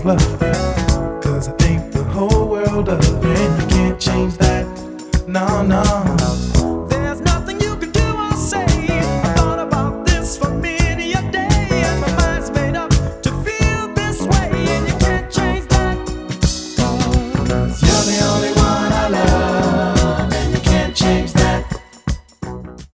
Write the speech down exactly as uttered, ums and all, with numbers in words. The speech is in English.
always love you. Cause I think the whole world of you, and you can't change that. No, no.